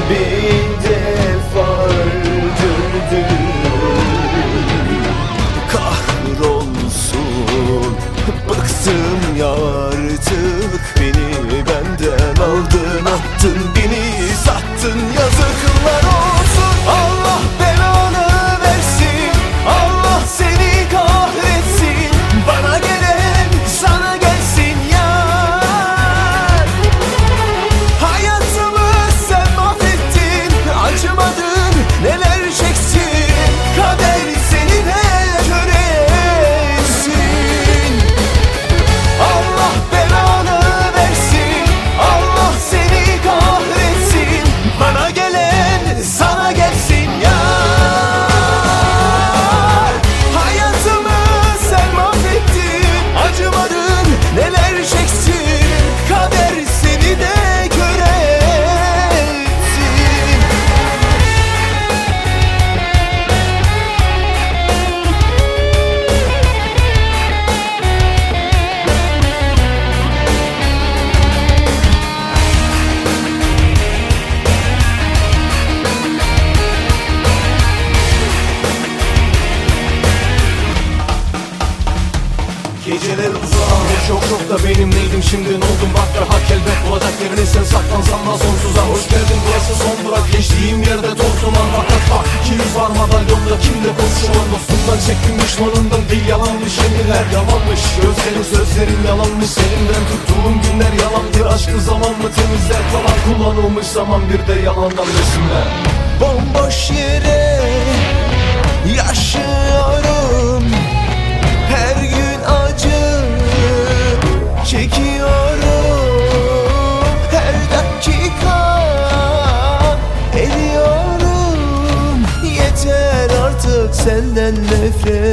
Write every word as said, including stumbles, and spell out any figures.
bir defa öldürdün. Kahrolsun, bıktım ya artık, beni benden aldın, attın beni, sattın, yazıklar olsun. Allah belanı versin, Allah seni kahretsin, bana gelen sana gelsin yar. Hayatımı sen mahvettin, acımadın, neler çektin, kader seni de kör etsin. Allah belanı versin, Allah seni kahretsin, bana gelen sana gelsin yar. Hayatımı sen mahvettin, acımadın, neler çektin, kader seni de kör etsin. Geceler uzağım ve çok çok da benimleydim, şimdi ne oldum bak ve hak elbet bulacak yerini, sen saklansan da sonsuza. Hoş geldin, burası son durak, geçtiğim yerde toz duman, fakat bak iki yüz var madalyonda, kimle konuşulan dostumdan çektim, düşmanından değil, yalanmış emirler, yalanmış gözlerin, sözlerin yalanmış, elinden tuttuğum günler yalandır, aşkı zaman mı temizler, kalan kullanılmış zaman, bir de yalandan resimler. Bomboş yere yaşıyorum, her gün acı çekiyorum, her dakika eriyorum. Yeter artık senden nefret